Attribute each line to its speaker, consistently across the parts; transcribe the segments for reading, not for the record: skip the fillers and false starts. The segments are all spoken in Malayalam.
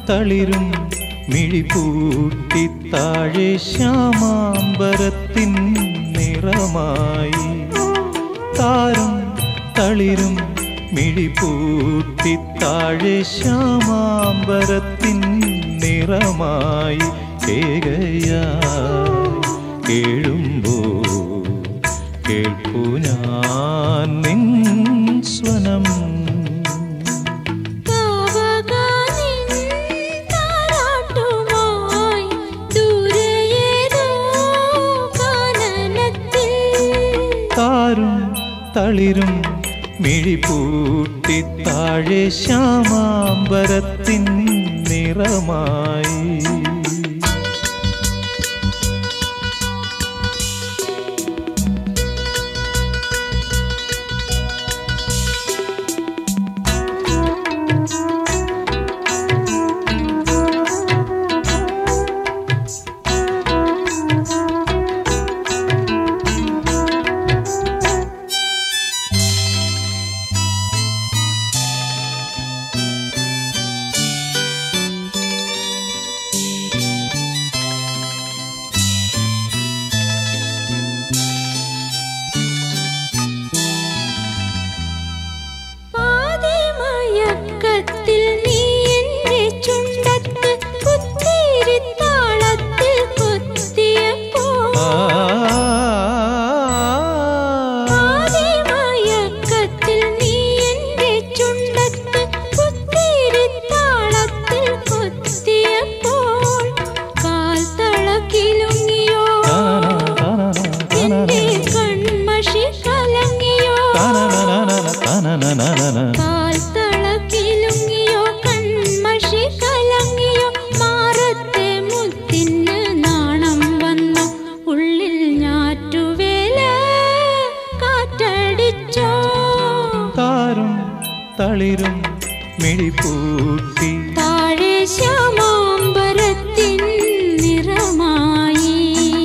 Speaker 1: തളിരും മിഴിപൂട്ടി താഴെ ശ്യാമാംബരത്തിൻ നിറമായി താരും തളിരും മിഴിപൂട്ടി താഴെ ശ്യാമാംബരത്തിൻ നിറമായി കേകയായി കേഴുമ്പോൾ കേൾപ്പു ഞാൻ നിൻ സ്വനം താരും തളിരും മിഴിപൂട്ടി താഴെ ശ്യാമാംബരത്തിൻ നിറമായി താരും തളിരും മിഴിപൂട്ടി
Speaker 2: താഴെ ശ്യാമാംബരത്തിൻ നിറമായി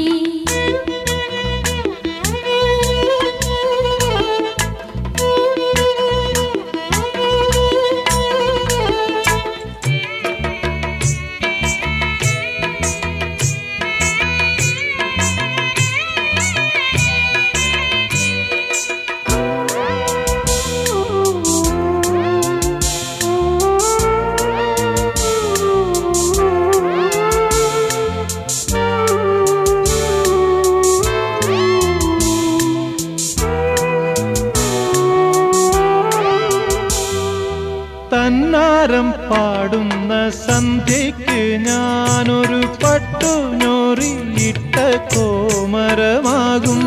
Speaker 1: തന്നാരം പാടുന്ന സന്ധ്യയ്ക്ക് ഞാനൊരു പട്ടുഞോറിയിട്ട കോമരമാകും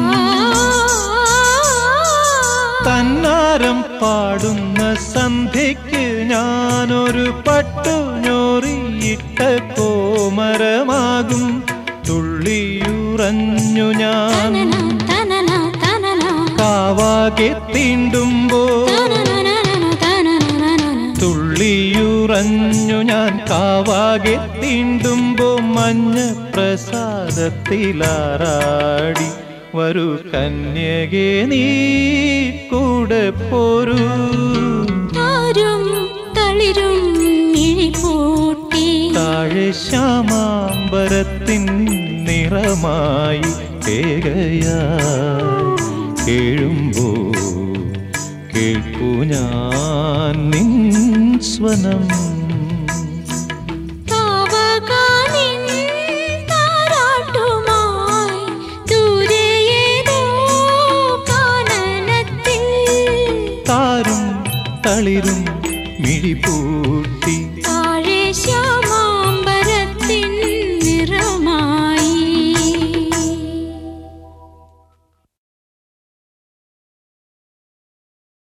Speaker 1: തന്നാരം പാടുന്ന സന്ധ്യയ്ക്ക് ഞാനൊരു പട്ടുഞോറിയിട്ട കോമരമാകും തുള്ളിയുറഞ്ഞു ഞാൻ കാവാകെ തീണ്ടുമ്പോൾ തുള്ളിയുറഞ്ഞു ഞാൻ കാവാകെ തീണ്ടുമ്പോ മഞ്ഞ പ്രസാദത്തിലാറാടി വരൂ കന്യകേ നീ കൂടെ പോരൂ
Speaker 2: താരും തളിരും മിഴിപൂട്ടി
Speaker 1: താഴെ ശ്യാമാംബരത്തിൻ നിറമായി കേകയായി കേഴുമ്പോ കേൾപ്പു ഞാൻ നിൻ സ്വനം
Speaker 2: താരും
Speaker 1: തളിരും മിഴിപൂട്ടി
Speaker 2: താഴെ